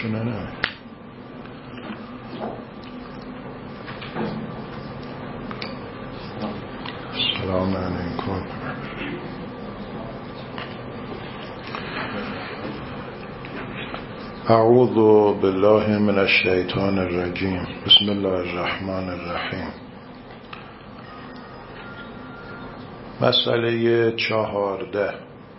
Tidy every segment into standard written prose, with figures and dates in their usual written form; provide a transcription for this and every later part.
صداشونه نه. سلام علیکم. اعوذ بالله من الشیطان الرجیم. بسم الله الرحمن الرحیم. مسئله 14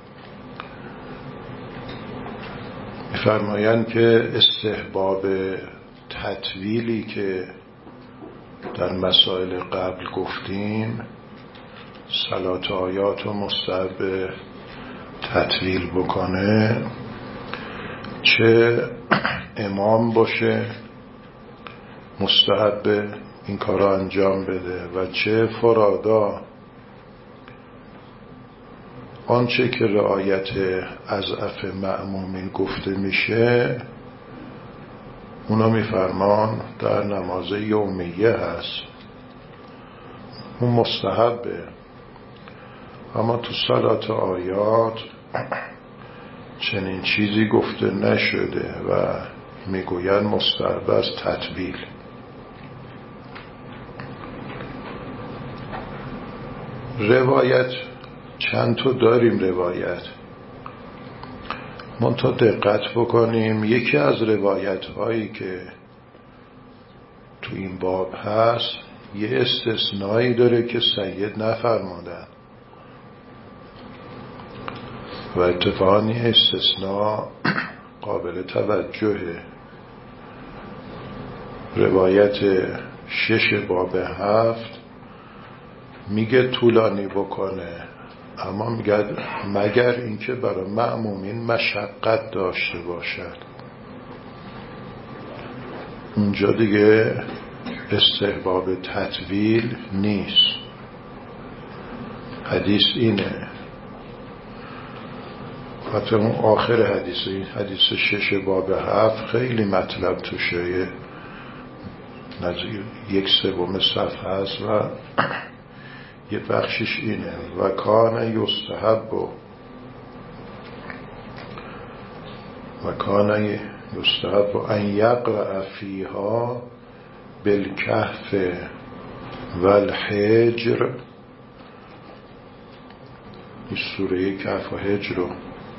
می‌فرمایند که استحباب تطویلی که در مسائل قبل گفتیم، صلات آیات و مستحب تطویل بکنه، چه امام باشه مستحب این کار را انجام بده و چه فرادا، آنچه که رعایت اضعف مأمومین گفته میشه اونا میفرمان در نماز یومیه هست، اون مستحبه. اما تو صلات آیات چنین چیزی گفته نشده و میگوین مستحب است تطویل. روایت چند تا داریم روایت، منتها دقت بکنیم یکی از روایت هایی که تو این باب هست یه استثنایی داره که سید نفرمودن و اتفاقاً این استثناء قابل توجهه. روایت 6 باب 7 میگه طولانی بکنه، اما میگه مگر اینکه برای مأمومین مشقت داشته باشد. اونجا دیگه استحباب تطویل نیست. حدیث اینه، حتی اون آخر حدیث، این حدیث 6 باب 7 خیلی مطلب توشه، نزدیک 1/3 صفحه است و یه بخشش اینه: و کان یستحب ان یقرأ فیها بالکهف والحجر. این سوره کهف و حجر رو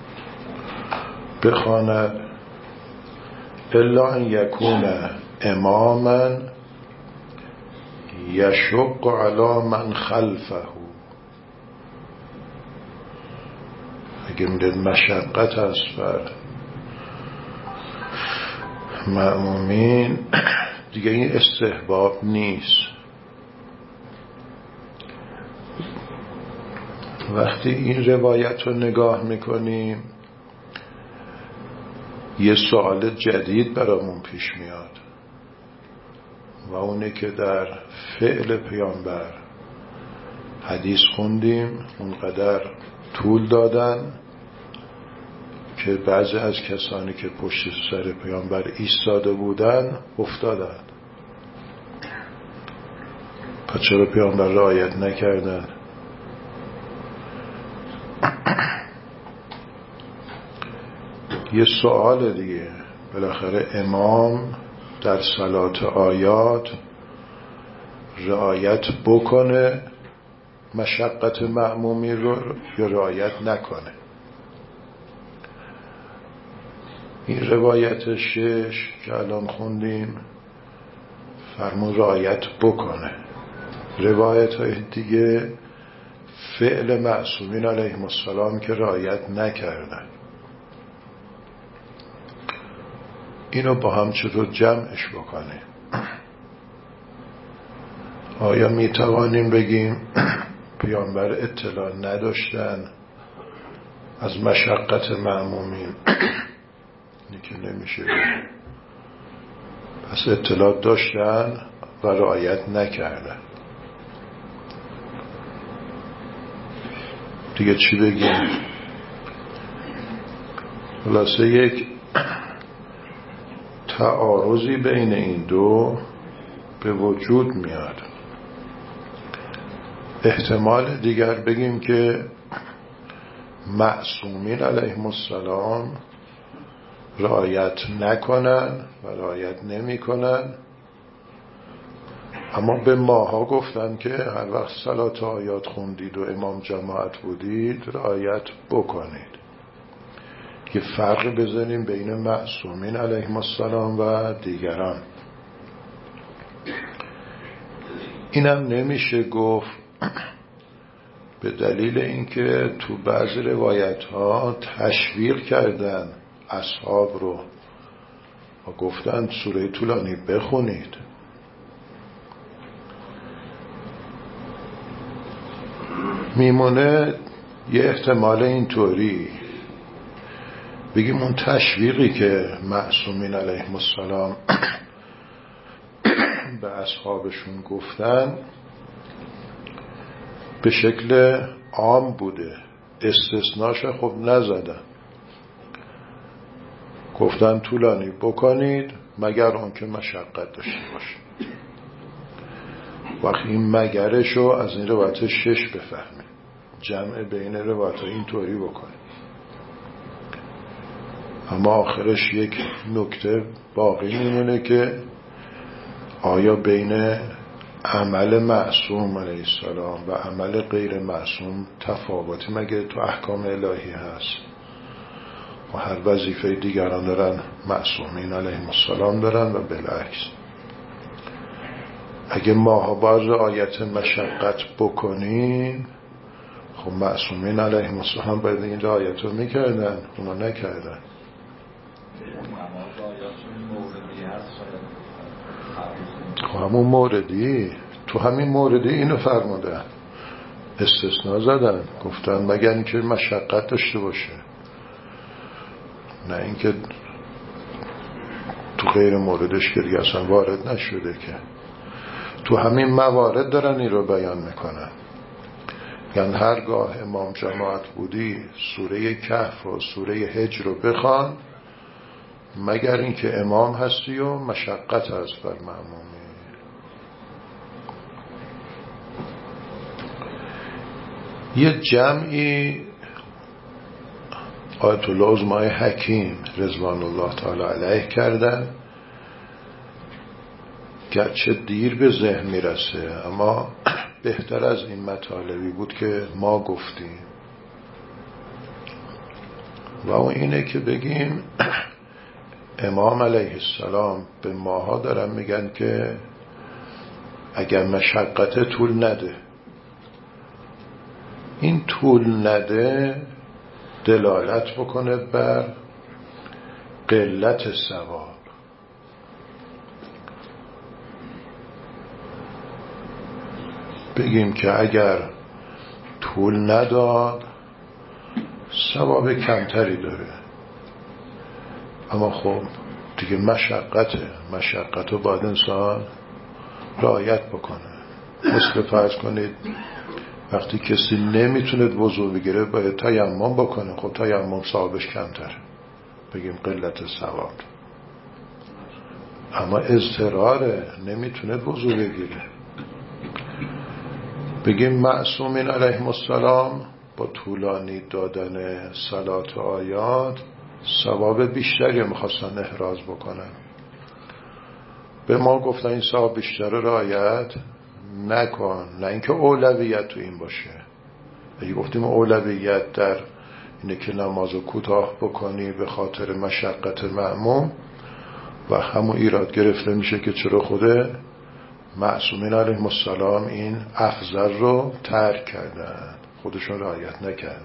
بخواند، الا ان یکون اماما یشق علی من خلفه. اگه میدید مشقت است بر مأمومین دیگه این استحباب نیست. وقتی این روایت رو نگاه میکنیم یه سوال جدید برامون پیش میاد و اونه که در فعل پیامبر حدیث خوندیم اونقدر طول دادن که بعضی از کسانی که پشت سر پیامبر ایستاده بودن افتادن. پس چرا پیامبر رعایت نکردن؟ یه سوال دیگه، بالاخره امام در صلات آیات رعایت بکنه مشقت مأمومی رو یا رعایت نکنه؟ این روایت 6 که الان خوندیم فرمون رعایت بکنه. روایت های دیگه فعل معصومین علیهم السلام که رعایت نکردن. اینو با هم چطور جمعش بکنه؟ آیا میتوانیم بگیم پیامبر اطلاع نداشتن از مشقت مأمومین؟ اینی که نمیشه. پس اطلاع داشتن و رعایت نکردن. دیگه چی بگیم؟ خلاصه یک تعارضی بین این دو به وجود میاد. احتمال دیگر بگیم که معصومین علیهم السلام رعایت نکنن و رعایت نمی کنن، اما به ماها گفتن که هر وقت صلات آیات خوندید و امام جماعت بودید رعایت بکنید. یه فرق بزنیم بین معصومین علیهم السلام و دیگران. اینم نمیشه گفت، به دلیل اینکه تو بعضی روایت ها تشویق کردن اصحاب رو و گفتن سوره طولانی بخونید. میمونه یه احتمال اینطوری بگیم اون تشویقی که معصومین علیهم السلام به اصحابشون گفتن به شکل عام بوده، استثناش خب نزدن، گفتن طولانی بکنید مگر اون که مشقت داشته باشه. وقتی این مگرشو از این روایت 6 بفهمه، جمع بین روایت اینطوری بکنه. اما آخرش یک نکته باقی میمونه که آیا بین عمل معصوم علیه السلام و عمل غیر معصوم تفاوتی مگه تو احکام الهی هست؟ و هر وظیفه دیگران دارن معصومین علیهم السلام دارن و بالعکس. اگه ماها باز رعایت مشقت بکنیم خب معصومین علیهم السلام باید این رعایت رو میکردن، اونا نکردن. همون موردی تو همین موردی اینو فرمودن، استثناء زدن، گفتن مگر اینکه مشقت داشته باشه، نه اینکه تو غیر موردش که دیگه اصلا وارد نشده. که تو همین موارد دارن این رو بیان میکنن. یعنی هرگاه امام جماعت بودی سوره کهف و سوره هجر رو بخوان مگر اینکه امام هستی و مشقت هست بر مأمومی. یه جمعی آیت الله عظمای حکیم رضوان الله تعالی علیه کردن، گرچه دیر به ذهن میرسه اما بهتر از این مطالبی بود که ما گفتیم، و اون اینه که بگیم امام علیه السلام به ماها دارن میگن که اگر مشقت طول نده، این طول نده دلالت بکنه بر قلت ثواب. بگیم که اگر طول نداد ثواب کمتری داره، اما خب دیگه مشقت رو باید انسان رعایت بکنه. مثل فرض کنید وقتی کسی نمیتونه وضو بگیره باید تیمم بکنه، خب تیمم ثوابش کمتره، بگیم قلت ثواب. اما اضطراره، نمیتونه وضو بگیره، بگیم معصومین علیهم السلام با طولانی دادن صلات و آیات ثواب بیشتری میخواستن احراز بکنن. به ما گفتن این ثواب بیشتر رعایت نکن، نه اینکه اولویت تو این باشه. اگه گفتیم اولویت در اینه که نمازو کوتاه بکنی به خاطر مشقت مأموم، و همون ایراد گرفته میشه که چرا خوده معصومین علیهم السلام این افضل رو ترک کردن، خودشون رعایت نکردن.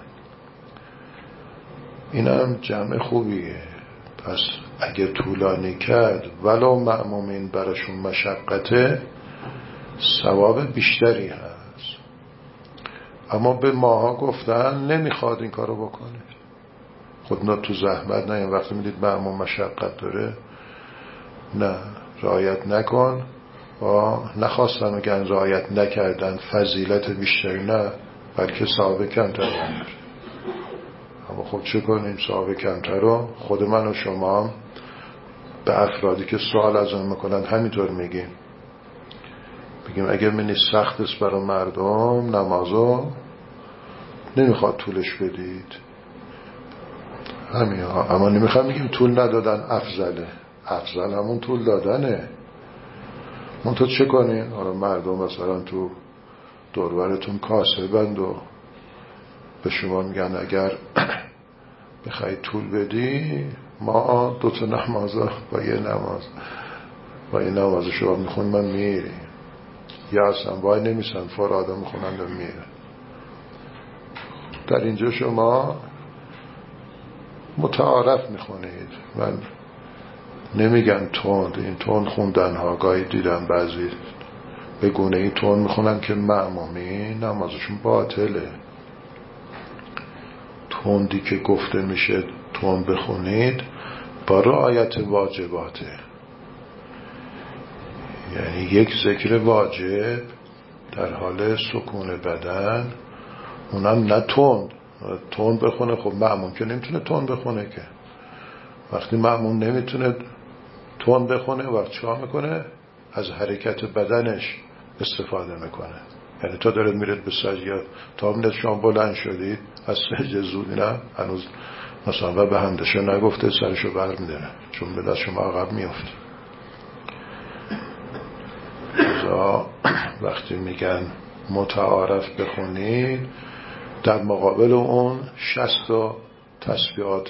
اینم جمع خوبیه. پس اگه طولانی کرد ولو مأمومین براشون مشقته ثواب بیشتری هست. اما به ماها گفتن نمیخواد این کارو بکنید، خودنا تو زحمت نه، وقتی میدید مأموم مشقت داره نه رعایت نکن، و نخواستن اگر رعایت نکردن فضیلت بیشتری نه بلکه ثواب کمتر داره. اما خب چه کنیم؟ ثواب کمتر رو خود من و شما هم به افرادی که سوال از اون میکنن همینطور میگیم اگر منی سخت است برای مردم نمازو نمیخواد طولش بدید، همین ها. اما نمیخوام بگیم طول ندادن افضله. افضل همون طول دادنه. من تو چه کنین؟ حالا مردم مثلا تو دورورتون کاسه بند و به شما میگن اگر بخوای طول بدی ما 2 نماز با یه نماز شما میخون من میری یا اصلا وای نمیسن فراده میخونن و میره. در اینجا شما متعارف میخونید. من نمیگم تند، این تند خوندن ها گاهی دیدم بعضی به گونه ای تند میخونن که مأمومی نمازشون باطله. تندی که گفته میشه تند بخونید با رعایت واجباته، یعنی یک ذکر واجب در حال سکون بدن، اونم نه تند بخونه. خب مأموم که نمیتونه تند بخونه که. وقتی مأموم نمیتونه تند بخونه وقت چیکار میکنه؟ از حرکت بدنش استفاده میکنه. یعنی تا دارید میرید به سجده، تا میرید شما بلند شدید از سجده زودی نه هنوز مثلا به همدشه نگفته سرشو بر میداره چون به دست شما عقب میفته. وقتی میگن متعارف بخونید در مقابل اون 60 تسبیحات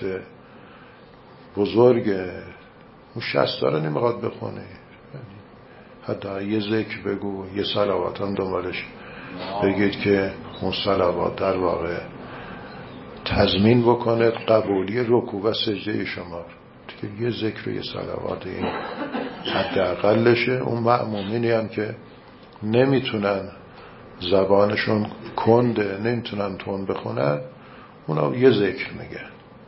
بزرگه، اون 60 رو نمیخواد بخونه، حتی یه ذکر بگو، یه صلوات هم دنبالش بگید که اون صلوات در واقع تضمین بکنه قبولی رکوع و سجده شما. که یه ذکر و یه صلوات این حداقلشه. اون مأمومینی هم که نمیتونن زبانشون کنده نمیتونن تون بخونن اونا یه ذکر میگه.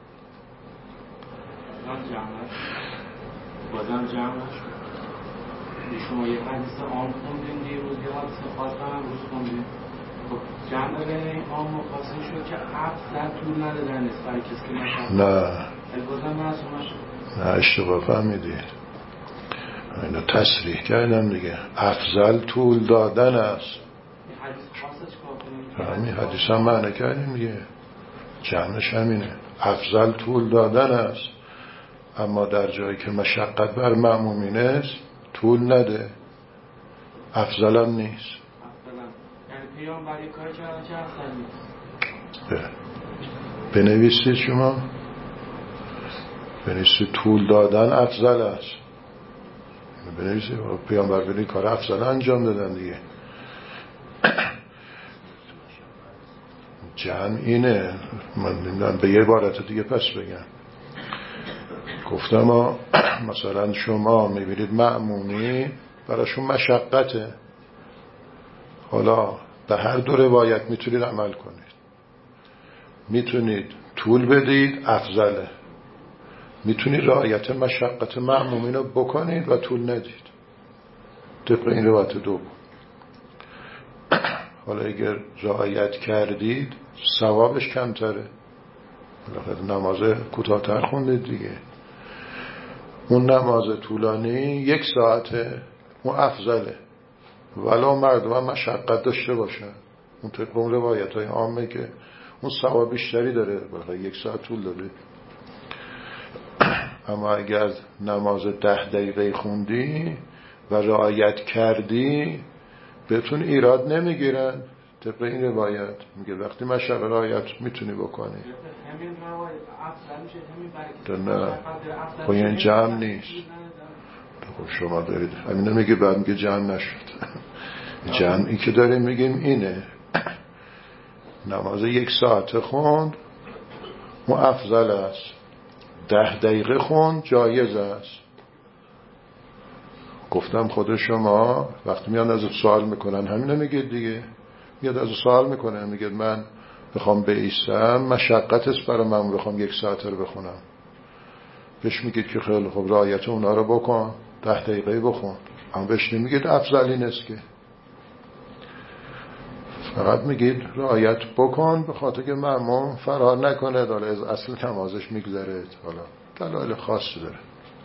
بازم جمعش شما یه حدیث عام خوندین دیروز یه حدیث خاص هم روز خوندین. خب جمع بین عام و خاص شد که افضل طول ندادن است برای کسی که نشد. نه بازم معصوم شد. نه اشتباه فهمیدید. اینو تصریح کردم دیگه. افضل طول دادن است. حدیث خاصش کار کنیم. همین حدیث هم معنی کردیم دیگه. جمعش همینه. افضل طول دادن است. اما در جایی که مشقت بر مأمومین است طول نده. افضل هم نیست. یعنی پیامبر یک کاری کردن که افضل نیست. بنویسید شما. بنویسید طول دادن افضل است. بنویسید پیامبر بینی کار افضل انجام دادن دیگه. جمع اینه. من نمیدونم به یه عبارت دیگه پس بگم. گفتم مثلا شما میبینید مأمومی براشون مشقته، حالا به هر دو روایت میتونید عمل کنید. میتونید طول بدید افضله، میتونید رعایت مشقت مأمومین رو بکنید و طول ندید طبق این روایت دوم. حالا اگر رعایت کردید ثوابش کمتره، نماز کوتاه‌تر خوندید دیگه. اون نماز طولانی 1 ساعته اون افضله، ولو مردم هم مشقت داشته باشن. اون طبق اون روایت های عامه که اون ثواب بیشتری داره، بخواه 1 ساعت طول داره. اما اگر نماز 10 دقیقه خوندی و رعایت کردی بهتون ایراد نمیگیرن. طبق این روایت میگه وقتی مشقت رعایت میتونی بکنی. همین روایت افضل میشه، همین برای خب این جمع نیست. خب شما دارید همین میگه بعد میگه جمع نشد. جمعی که داریم میگیم اینه. نماز 1 ساعت خوند اون افضل است. 10 دقیقه خوند جایز است. گفتم خود شما وقتی میان از سوال میکنن همینه میگید دیگه. میاد از سوال میکنه میگه من بخوام بایستم مشقت است برای من بخوام 1 ساعت رو بخونم. بهش میگید که خیلی خوب رعایت اونا رو بکن 10 دقیقه بخون. اما بهش نمیگید افضل این است که، فقط میگید رعایت بکن به خاطر که مأموم فرار نکنه داره از اصل نمازش میگذره. حالا دلایل خاصی داره.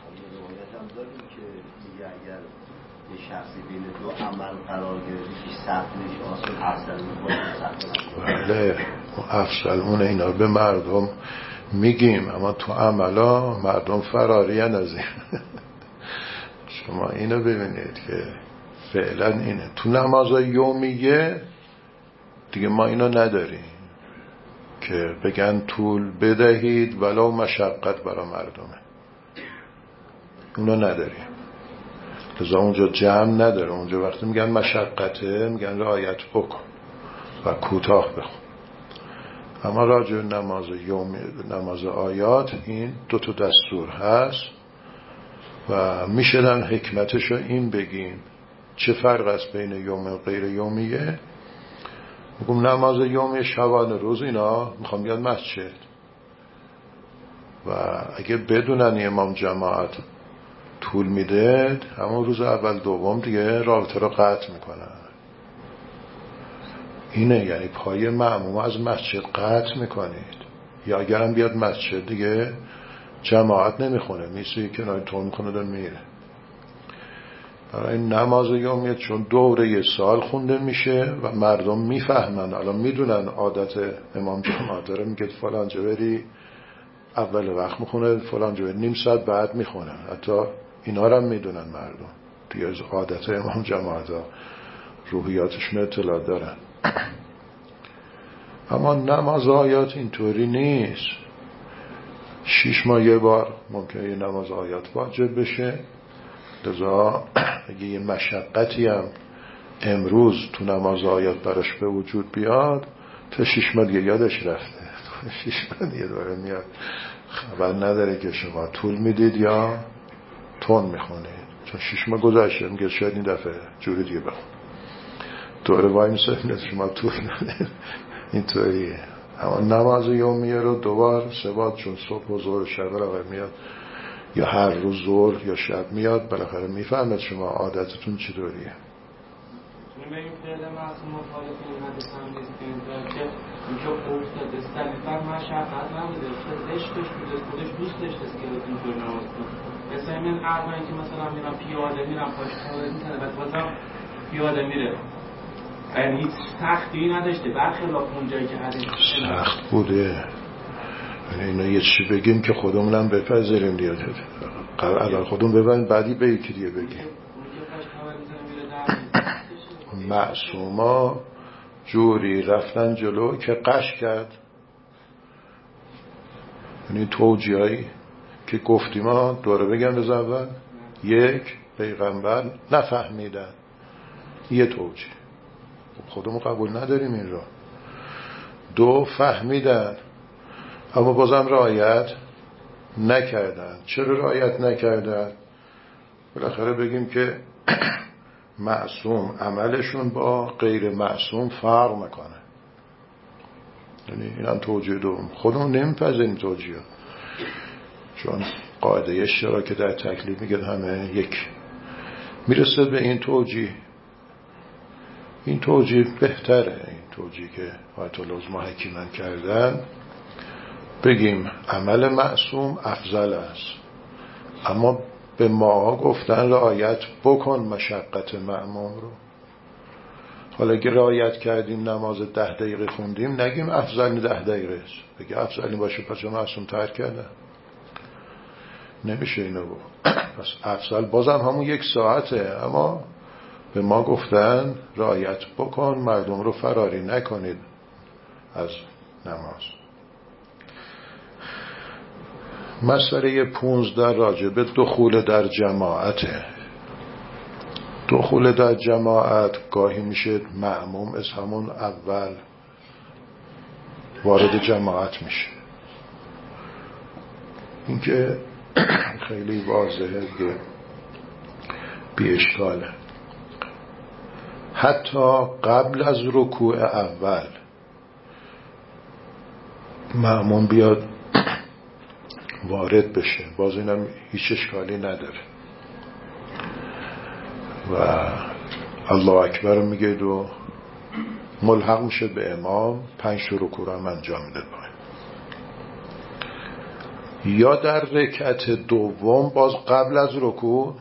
یه شخصی بین 2 عمل قرار گرفته که سخت میشه افضل میکنه. بله افضل اون اینا به مردم میگیم، اما تو عملا مردم فرارین از این. شما اینو ببینید که فعلا اینه. تو نمازهای یومیه دیگه ما اینو نداریم که بگن طول بدهید ولو مشقت برای مردمه، اونو نداریم. لذا اونجا جمع نداره. اونجا وقتی میگن مشقته میگن رعایت بکن و کوتاه بخون. اما راجع نماز یومی، نماز آیات، این دو تا دستور هست و میشدن حکمتش رو این بگیم چه فرق است بین یوم و غیر یومیه. میگم نماز یومی شبانه روز اینا میخوام بیاد مسجد و اگه بدونن امام جماعت طول میده همون روز اول دوم دیگه رابطه رو قطع میکنن. اینه یعنی پای مأموم از مسجد قطع میکنید، یا اگرم بیاد مسجد دیگه جماعت نمیخونه، میسی کنار تو میخونه داره میره. برای نماز یومیه چون دوره یه سال خونده میشه و مردم میفهمن، الان میدونن عادت امام جماعت داره، میگه فلان جا بری اول وقت میخونه، فلان جا بری نیم ساعت بعد میخونه. حتی اینا رو هم میدونن مردم دیگه، از عادت امام جماعت ها روحیاتشون اطلاع دارن. اما نماز آیات اینطوری نیست. 6 ماه یه بار ممکنه یه نماز آیات واجب بشه. لذا اگه یه مشقتی هم امروز تو نماز آیات براش به وجود بیاد تا 6 ماه دیگه یادش رفته. 6 ماه دیگه دوباره میاد، خبر نداره که شما طول میدید یا تون میخونید، چون 6 ماه گذشته میگه شاید این دفعه جوری دیگه بخون. دوره وای میسه شما طول ندید. اینطوریه. اما نماز یومیه رو دوبار سبات، چون صبح و ظهر و شب بالاخره میاد، یا هر روز ظهر یا شب میاد، بالاخره میفهمد شما عادتتون چطوریه. میگیم فعل معصوم مخالف این حدیث هم نیست که اینجا افتاد استدلیل بر مشقت نبوده، افتاد عشقش بوده، خودش دوست داشته که اینطور نماز کنه. مثلا این عقلایی که مثلا میرم پیاده میرم پاش پیاده میزنه بعد بازم پیاده میره، یعنی هیچ سختی نداشته، برخلاف اون جایی که حدیث سخت بوده. یعنی اینا یه چی بگیم که خودمونم بپذیریم دیگه، اول خودمون ببریم بعدی به یکی دیگه بگیم. معصوما جوری رفتن جلو که قش کرد. یعنی توجیهایی که گفتیم ها دوره بگم از اول. یک، پیغمبر نفهمیدن، یه توجیه خودمون قبول نداریم این را. دو، فهمیدن اما بازم رعایت نکردن. چرا رعایت نکردن؟ بالاخره بگیم که معصوم عملشون با غیر معصوم فرق میکنه. یعنی این هم توجیه دوم. خودمون نمیپذیریم توجیه، چون قاعده اشتراک در تکلیف میگه همه یک. میرسه به این توجیه، این توجیه بهتره، این توجیه که آیت العظما حکیمن کردن، بگیم عمل معصوم افضل است، اما به ما گفتن رعایت بکن مشقت مأموم رو. حالا اگه رعایت کردیم نماز 10 دقیقه خوندیم نگیم افضل 10 دقیقه است، بگه افضلی باشه پس معصوم ترک کردن. نمیشه اینو بود. پس افضل بازم همون 1 ساعته، اما به ما گفتن رعایت بکن، مردم رو فراری نکنید از نماز. مسئله 15 راجب دخول در جماعته. دخول در جماعت گاهی میشه مأموم از همون اول وارد جماعت میشه. این که خیلی واضحه که بی اشکاله. حتی قبل از رکوع اول مأموم بیاد وارد بشه، باز اینم هیچ اشکالی نداره و الله اکبر میگه و ملحق میشه به امام، 5 رکوع هم انجام میده. یا در رکعت دوم باز قبل از رکوع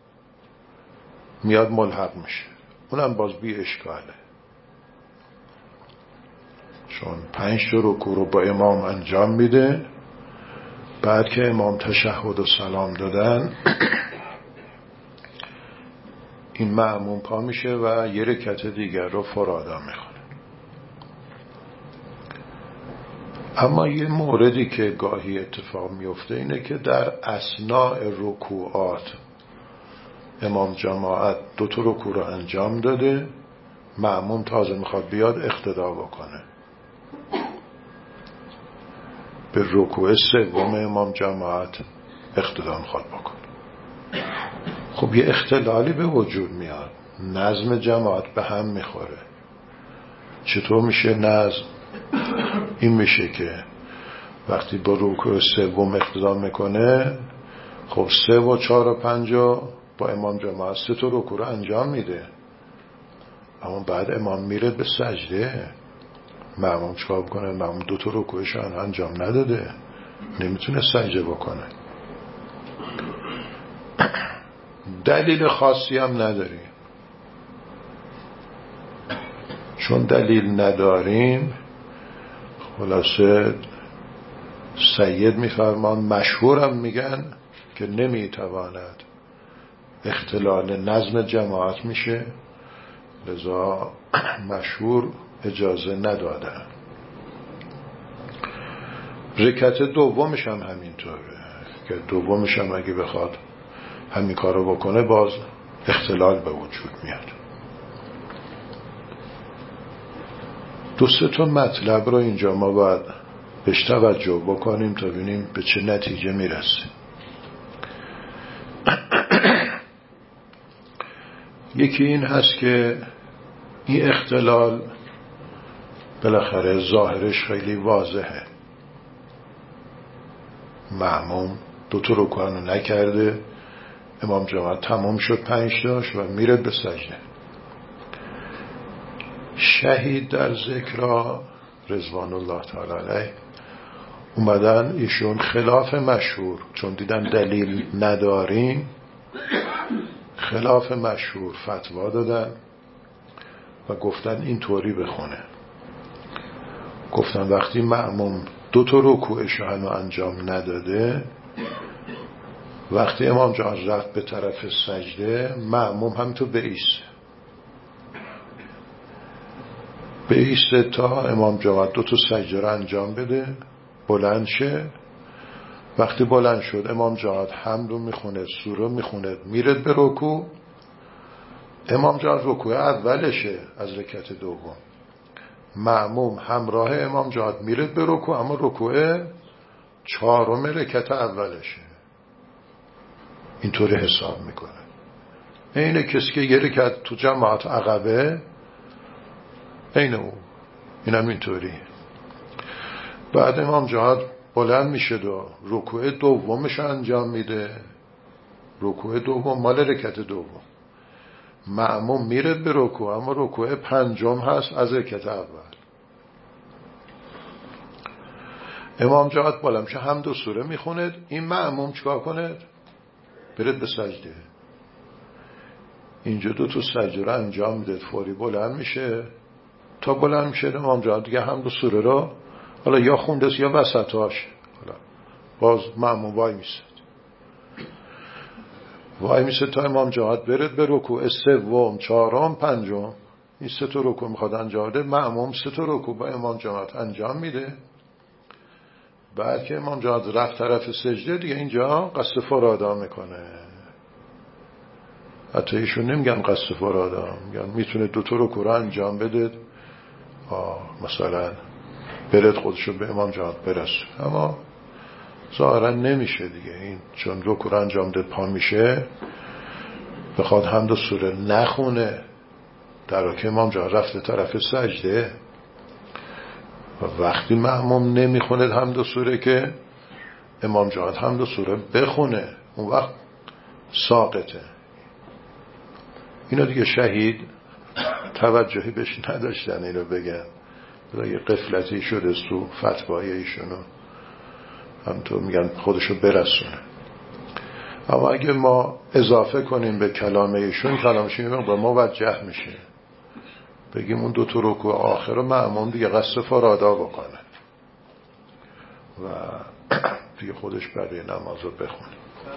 میاد ملحق میشه، اونم باز بی اشکاله، چون 5 رکوع رو با امام انجام میده بعد که امام تشهد و سلام دادن این مأموم پا میشه و یه رکعت دیگر رو فرادا میخونه. اما یه موردی که گاهی اتفاق میفته اینه که در اثناء رکوعات امام جماعت 2 تا رکوع رو انجام داده، مأموم تازه میخواد بیاد اقتدا بکنه، به رکوع سوم امام جماعت اقتدا میخواد بکنه. خب یه اختلالی به وجود میاد، نظم جماعت به هم میخوره. چطور میشه نظم؟ این میشه که وقتی با رکوع سوم اقتدا میکنه، خب 3 و 4 و 5 با امام جماعت 3 تا رکوع رو انجام میده، اما بعد امام میره به سجده، مأموم چیکار کنه؟ مأموم 2 تا رکوعش انجام نداده، نمیتونه سجده بکنه. دلیل خاصی هم نداریم. چون دلیل نداریم، خلاصه سید میفرمان، مشهورم میگن که نمیتواند اختلال نظم جماعت میشه، لذا مشهور اجازه ندادن. رکعت دومش هم همینطوره که دومش هم اگه بخواد همین کارو بکنه باز اختلال به وجود میاد. 2-3 تا مطلب رو اینجا ما باید بهش توجه بکنیم تا ببینیم به چه نتیجه میرسه. یکی این هست که این اختلال بالاخره ظاهرش خیلی واضحه، مأموم 2 تا رکوع رو نکرده، امام جماعت تمام شد 5 تاش و میره به سجده. شهید در ذکرها رضوان الله تعالی علیه اومدن ایشون خلاف مشهور، چون دیدن دلیل نداریم، خلاف مشهور فتوا دادن و گفتن این طوری بخونه. گفتن وقتی مأموم 2 تا رکوعش رو هنوز انجام نداده، وقتی امام جماعت رفت به طرف سجده، مأموم همینطور بایسته تا امام جماعت 2 تا سجده رو انجام بده، بلند شه. وقتی بلند شد امام جماعت حمد رو میخونه، سوره میخونه، میره به رکوع. امام جماعت رکوع اولشه از رکعت دوم، مأموم همراه امام جماعت میره به رکوع، اما رکوع 4 رکعت اولشه. اینطوری حساب میکنه. اینه کسی که یه رکعت تو جماعت عقبه، اینه اون، اینم اینطوری. بعد امام جماعت بلند میشه و رکوع دومش انجام میده، رکوع دوم مال رکعت دوم، مأموم میره به رکوع، اما رکوع 5 هست از رکعت اول. امام جماعت بلند میشه حمد و سوره میخونه، این مأموم چیکار کنه؟ برید به سجده. اینجا 2 تا سجده رو انجام میده، فوری بلند میشه. تا بلند میشه امام جماعت دیگه حمد و سوره رو حالا یا خونده یا وسطاش، حالا باز مأموم وای میسه تا امام جماعت برد به رکوع سوم، 4م، 5م. این 3 تا رکوع میخواد انجام بده، مأموم 3 تا رکوع با امام جماعت انجام میده. بعد که امام جماعت رفت طرف سجده، دیگه اینجا قصد فرادا میکنه. حتی ایشون نمیگن قصد فرادا، میگن میتونه 2 تا رکوع رو انجام بده، مثلا برد خودشو به امام جماعت برسه، اما ظاهرا نمیشه دیگه. این چون رکوع انجام ده پا میشه، بخواد حمد و سوره نخونه در حالی که امام جماعت رفته طرف سجده، و وقتی مأموم نمیخونه حمد و سوره که امام جماعت حمد و سوره بخونه، اون وقت ساقطه. اینا دیگه شهید توجهی بهش نداشتن اینو بگن، یه قفلتی شده تو فتوای ایشونو، همونطور میگن خودشو برسونه. اما اگه ما اضافه کنیم به کلام ایشون، کلامشون با ما موجه میشه، بگیم اون 2 تا رکوع آخر رو مأموم دیگه قصد فرادا بکنه و دیگه خودش بقیه نماز رو بخونه.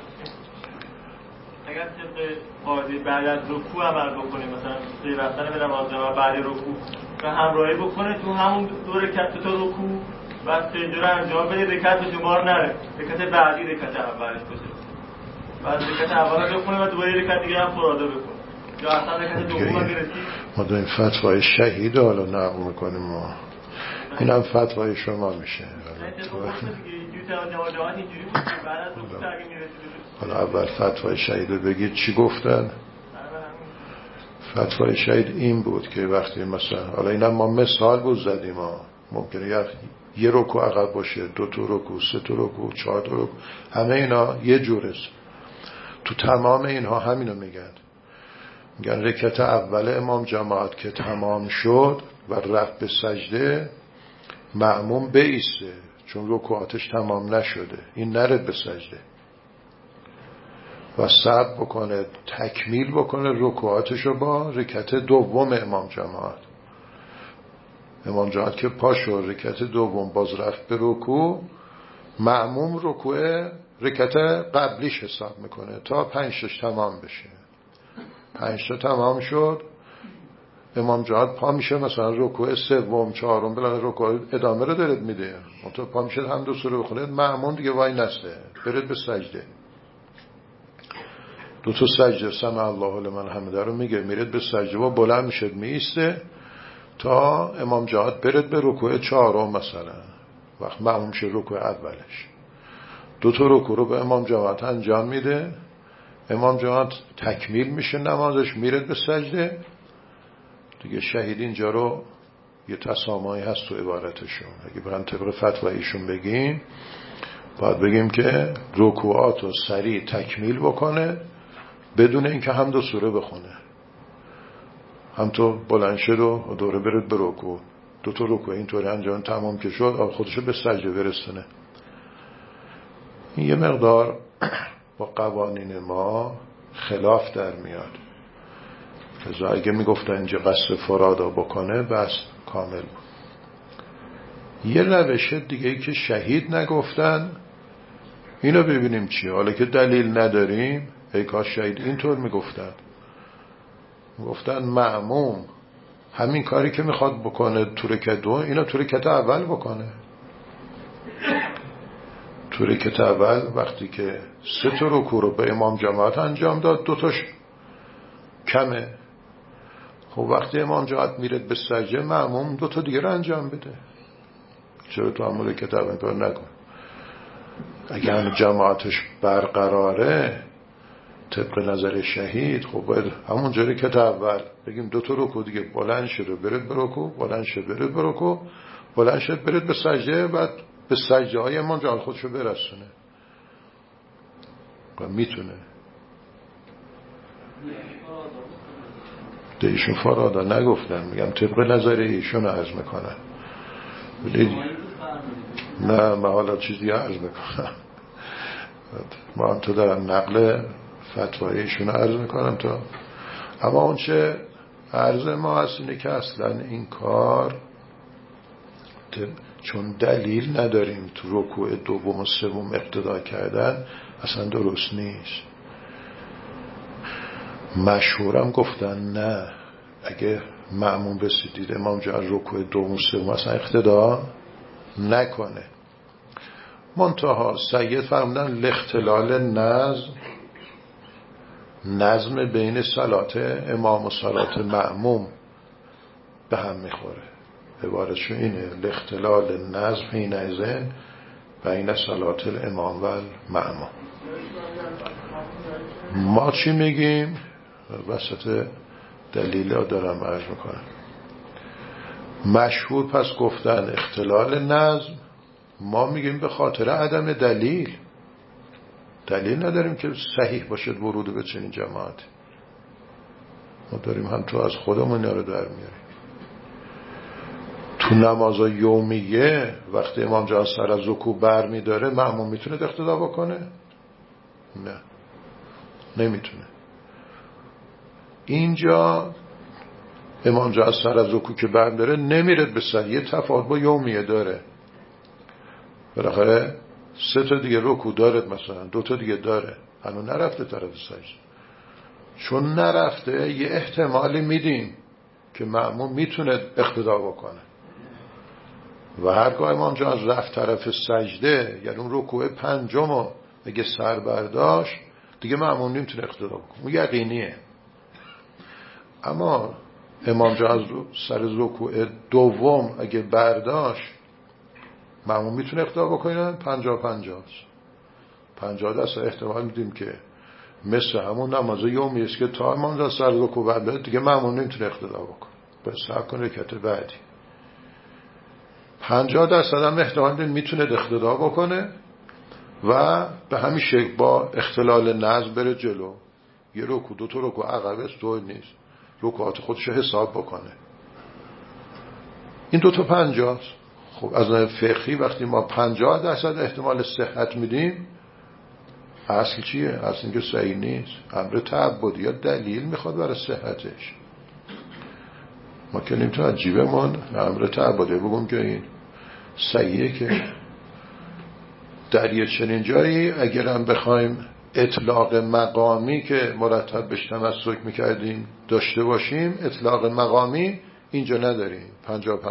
اگر طبق قاعده بعد از رکوع عمل بکنه، مثلا سه رفتن به نماز و بعد رکوع و همراهی بکنه تو همون دو رکعت تا رکوع و سجده رو انجام بده، رکعت به شمار نره، رکعت بعدی رکعت اولش باشه، بعد رکعت اول رو بخونه و دوباره رکعت دیگه هم فرادا بکنه، یا اصلا رکعت دوم هم برسید. ما داریم فتوای شهید حالا نقل میکنیم، ما این هم فتوای شما میشه. حالا اول فتوای شهید رو بگید چی گفتن. فتوای شهید این بود که وقتی مثلا، حالا اینا ما مثال بود زدیم، ممکنه یه رکوع عقب باشه، 2 تا رکوع، 3 تا رکوع، 4 تا رکوع، همه اینا یه جوره. تو تمام اینها همینو میگن رکعت اول امام جماعت که تمام شد و رفت به سجده، مأموم بایسته چون رکوعاتش تمام نشده، این نره به سجده و صبر بکنه، تکمیل بکنه رکوعاتشو با رکعت دوم امام جماعت. امام جماعت که پاشو رکعت دوم باز رفت به رکوع، مأموم رکوع رکعت قبلیش حساب میکنه تا 5 تمام بشه. 5 تمام شد، امام جماعت پا میشه مثلا رکوع سوم چهارم بلند رکوع ادامه رو دارد میده، منطقه پا میشه هم 2 سوره بخونه، مأمون دیگه وای نسته برد به سجده، 2 تا سجده سمع الله لمن حمده رو میگه، میرد به سجده و بلند میشه میسته تا امام جماعت برد به رکوع چهارم، مثلا وقت مأموم شه رکوع اولش 2 تا رکوع رو به امام جماعت انجام میده، امام جماعت تکمیل میشه نمازش، میرد به سجده دیگه. شهید اینجا رو یه تسامحی هست تو عبارتشون، اگه برن طبق فتوای ایشون بگیم باید بگیم که رکوعات رو سریع تکمیل بکنه بدون اینکه هم 2 سوره بخونه، هم تو بلند شد و دوره برد به رکوع، 2 تا رکوع اینطوری انجام تمام که شد خودشو به سجده برسونه. این یه مقدار با قوانین ما خلاف در میاد، لذا اگه میگفتن اینجا قصد فرادا بکنه بس کامل بود. یه روش دیگه ای که شهید نگفتن، اینو ببینیم چیه. حالا که دلیل نداریم، ای کاش شهید اینطور میگفتن مأموم همین کاری که میخواد بکنه تو رکعت دوم، اینو تو رکعت اول بکنه. تو رکعت اول وقتی که 3 تا رکوع رو به امام جماعت انجام داد، 2 تاش کمه، خب وقتی امام جماعت میرد به سجده، مأموم 2 تا دیگه رو انجام بده. چرا تو همون رکعت اول کار نکن؟ اگر جماعتش برقراره طبق نظر شهید، خب باید همون جا رکعت اول بگیم 2 تا رکوع دیگه، بلند شد برد به رکوع، بلند شد برد به رکوع، بلند شد برد به سجده، بعد به سجده های امام جماعت خودشو برسونه و میتونه. ده ایشون فرادا نگفتن، میگم طبق نظر ایشون عرض میکنن. نه من حالا چیزی عرض میکنم، ما هم تو در نقل فتوای ایشون عرض میکنم تا. اما اون چه عرض ما هست اینه که اصلا این کار چون دلیل نداریم تو رکوع دوم و سوم اقتدا کردن اصلا درست نیست. مشهورم گفتن نه، اگه مأموم رسیدید امام جماعت رکوع دوم و سوم اصلا اقتدا نکنه. منتها سید فرمودن لاختلال نظم بین صلات امام و صلات مأموم به هم میخوره. عبارتشو اینه، لاختلال نظم حینئذ بین صلات الامام و المأموم. ما چی میگیم؟ وسط دلیل ها دارم عرض میکنم. مشهور پس گفتن اختلال نظم، ما میگیم به خاطر عدم دلیل نداریم که صحیح باشد ورود به چنین جماعت. ما داریم هم تو از خودمون اینا رو در میاریم. تو نماز یومیه وقتی امام جماعت سر از رکوع بر میداره، مأموم میتونه اقتدا بکنه؟ نه، نمیتونه. اینجا امام جماعت سر از رکوع که برمی‌داره نمیرد به سجده، یه تفاوت با یومیه داره. بالاخره 3 تا دیگه رکوع داره، مثلا 2 تا دیگه داره، هنوز نرفته طرف سجده. چون نرفته یه احتمالی میدیم که مأموم میتونه اقتدا بکنه و هرگاه امام جان رفت طرف سجده، یعنی اون رکوع 5م اگه سر برداشت دیگه مأموم نمیتونه اقتدا بکنه، اون یقینیه. اما امام جان سر رکوع 2 اگه برداشت مأموم میتونه اقتدا بکنه، 50% احتمال میدیم که مثل همون نماز یومی است که تا امام جان سر رکوع برداشت دیگه مأموم نمیتونه اقتدا بکنه، بس صبر کن رکعت بعدی. 50% هم احتمال میدیم میتونه اقتدا بکنه و به همین شکل با اختلال نظم بره جلو، یه رکوع 2 تا رکوع عقبه طور نیست، رکوعات خودش حساب بکنه. این 2 تا 50. خب از نظر فقهی وقتی ما 50% احتمال صحت میدیم، اصل چیه؟ اصل اینکه صحیح نیست، امر تعبدی یا دلیل میخواد برای صحتش. ما که نمیتونیم از جیبمون امر تعبدی بگم که این صحیحه. که در یه چنین جایی اگرم بخوایم اطلاق مقامی که مرتب بهش تمسک میکردیم داشته باشیم، اطلاق مقامی اینجا نداریم، 50-50 است. نماز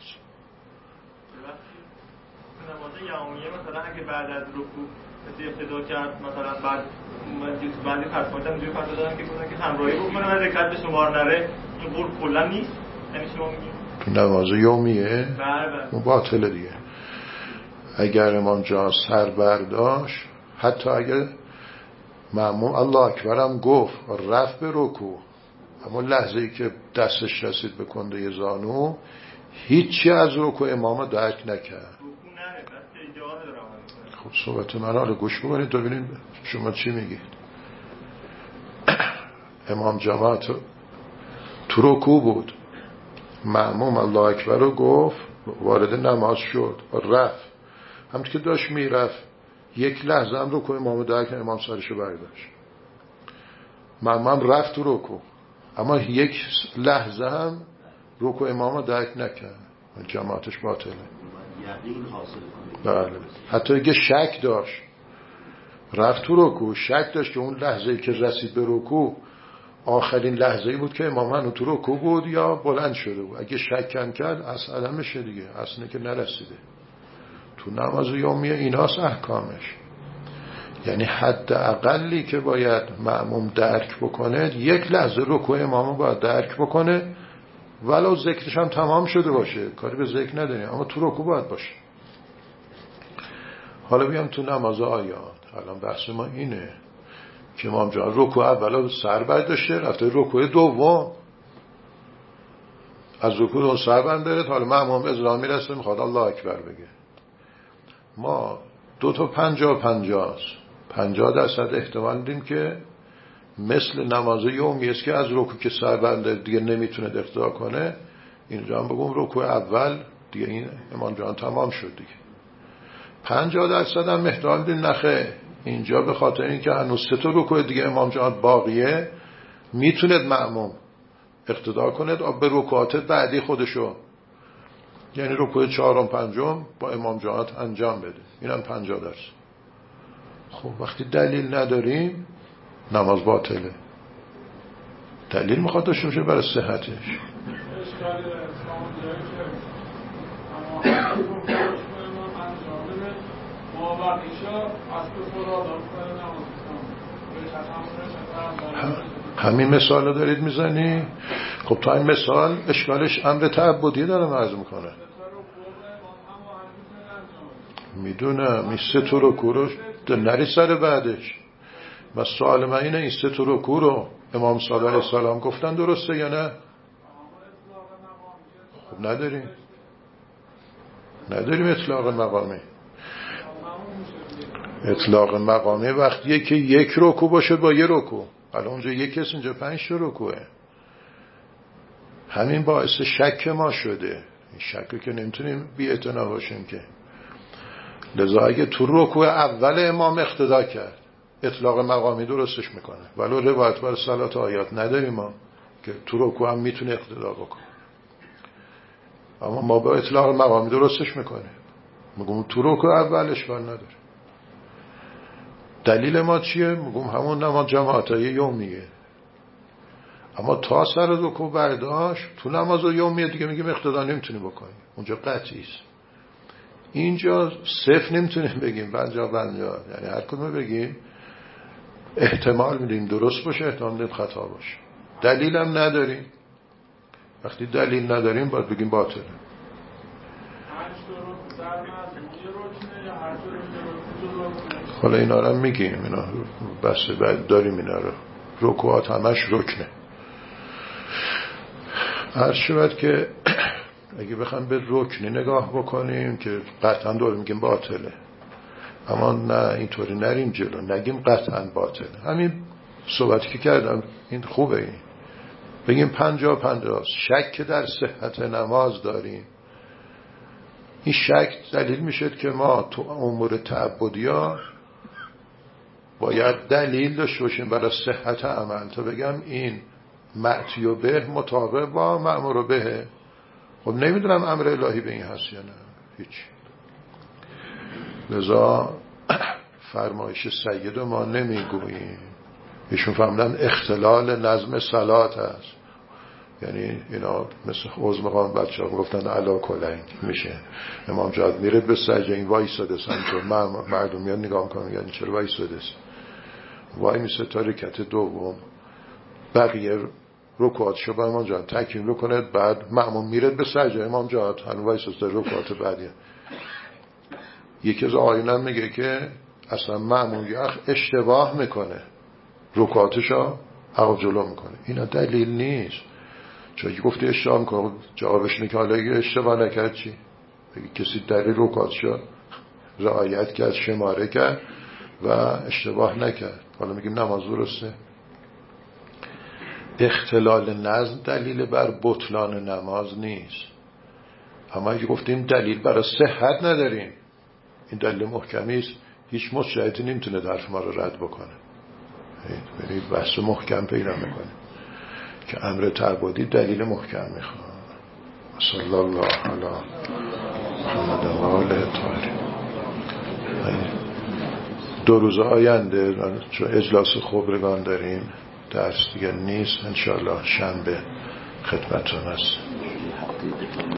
یومیه مثلا اگه بعد از رکوع کسی ابتدا کرد، مثلا بعد فتوات هم جوی فتوا دادن که گفتن که همراهی بکنه و رکعت به شمار نره، این قول کلا نیست. یعنی شما میگید نماز یومیه بله باطله دیگه. اگر امام جان سر برداشت، حتی اگر مأموم الله اکبر هم گفت رفت به رکوع، اما لحظه ای که دستش رسید به کنده زانو هیچی از رکوع امام درک نکرد. خب صحبت من رو گوش بکنید تا ببینید شما چی میگید. امام جماعت تو رکوع بود، مأموم الله اکبر رو گفت، وارد نماز شد، رفت، همونطور که داشت میرفت یک لحظه هم رکوع امام درک، امام سرشو برداشت، مأموم رفت تو رکوع، اما یک لحظه هم رکوع امام درک نکرد، جماعتش باطله. بله. حتی اگه شک داشت، رفت تو رکوع، شک داشت که اون لحظه‌ای که رسید به رکوع آخرین لحظه‌ای بود که امام هنوز تو رکوع بود یا بلند شده بود، اگه شک کم کرد اصلا میشه دیگه، اصلا که نرسیده. تو نماز یومیه ایناست احکامش. یعنی حد اقلی که باید مأموم درک بکنه، یک لحظه رکوع امامو باید درک بکنه، ولو ذکرش هم تمام شده باشه، کاری به ذکر نداریم، اما تو رکوع باید باشه. حالا بیام تو نماز آیات. الان بحث ما اینه که امام جان رکوع اولا سر برداشته، رفته رکوع دوم، از رکوع اون سر برداره، حالا مأموم اذن میرسه میخواد الله اکبر بگه. ما 2 تا 50% احتمال میدیم که مثل نماز یومی است که از رکوع که سر بنده دیگه نمیتونه اقتدا کنه، اینجا هم بگم رکوع اول دیگه این امام جان تمام شد دیگه. 50% هم احتمال میدیم نخه، اینجا به خاطر اینکه هنوز 3 تا رکوع دیگه امام جان باقیه، میتونه مأموم اقتدا کنه به رکوعات بعدی خودشو، یعنی رکوع 4 و 5 با امام جان انجام بده. اینم 50%. خب وقتی دلیل نداریم نماز باطله. دلیل میخواد داشته باشه برای صحتش. همین مثال رو دارید میزنی؟ خب تا این مثال اشکالش امر تعبدی دارم عرض میکنه. میدونم این 3 تا رکوع رو نری سر بعدش. و سوال من اینه، این 3 تا رکوع رو امام صادق علیه السلام گفتن درسته یا نه؟ خب نداریم اطلاق مقامی. اطلاق مقامی وقتیه که یک رکوع باشه با یه رکوع. الان اونجا یک است، اینجا 5 تا رکوعه. همین باعث شک ما شده. این شکی که نمیتونیم بی اعتنا باشیم که. لذا اگه تو رکوع اول امام اقتدا کرد، اطلاق مقامی درستش میکنه. ولو روایت بر صلات آیات نداریم ما که تو رکوع هم میتونه اقتدا بکنه، اما ما با اطلاق مقامی درستش میکنه. میگم تو رکوع اولش بر نداره. دلیل ما چیه؟ میگم همون نماز جماعتای یومیه. اما تا سر رکوع برداشت تو نماز یومیه دیگه میگیم اقتدا نمیتونی بکنی، اونجا قطعی است. اینجا صفر نمیتونیم بگیم 50-50، یعنی هر کدوم بگیم احتمال میدیم درست باشه، احتمال میدیم خطا باشه. دلیل هم نداریم. وقتی دلیل نداریم باید بگیم باطله. حالا اینا رو میگیم، اینا بس بعد داریم اینا رو. رکوعات همش رکنه. عرض شود که اگه بخوام به رکنی نگاه بکنیم که قطعا داریم میگیم باطله، اما نه اینطوری نریم جلو نگیم قطعا باطله. همین صحبتی که کردم این خوبه، این بگیم 50-50 شک در صحت نماز داریم. این شک دلیل میشه که ما تو امور تعبدیات باید دلیل داشته باشیم برای صحت عمل تا بگم این معتی و به مطابق با مأمور به. خب نمیدونم امر الهی به این هست یا نه، هیچ. لذا فرمایش سید ما نمیگوییم. ایشون فهمیدن اختلال نظم صلات هست، یعنی اینا مثل حوض مقام بچه ها گفتن علا کلنگ میشه. امام جواد میره به سجده، این وایساده سنجور مردم میان نگاه میکنن یعنی چرا وایساده وای میسه تا رکعت دوم بقیه رکوعاتشو با امام جواد تکمیل کنه، بعد مأموم میره به سجده، امام جواد هنوز وایساده رکوعات بعدی. یکی از آیینم میگه که اصلا مأموم اشتباه میکنه رکوعاتشو عقب جلو میکنه. اینا دلیل نیست. چون اگه گفتی اشتباه میکنه جوابش اینه که حالا اگه اشتباه نکرد چی؟ بگی کسی دلیل رکوعاتشو رعایت کرد، شماره کرد و اشتباه نکرد، حالا میگیم نماز درسته. اختلال نظم دلیل بر بطلان نماز نیست. اما اگه گفتیم دلیل برای صحت نداریم، این دلیل محکمی است، هیچ مجتهدی نمیتونه حرف ما رو رد بکنه. یعنی بحث محکم پیدا میکنه که امر تعبدی دلیل محکم میخواد. صلی الله علی محمد و آله الطاهرین. 2 روز آینده چون اجلاس خبرگان داریم درس دیگه نیست، انشاءالله شنبه خدمتتون هست.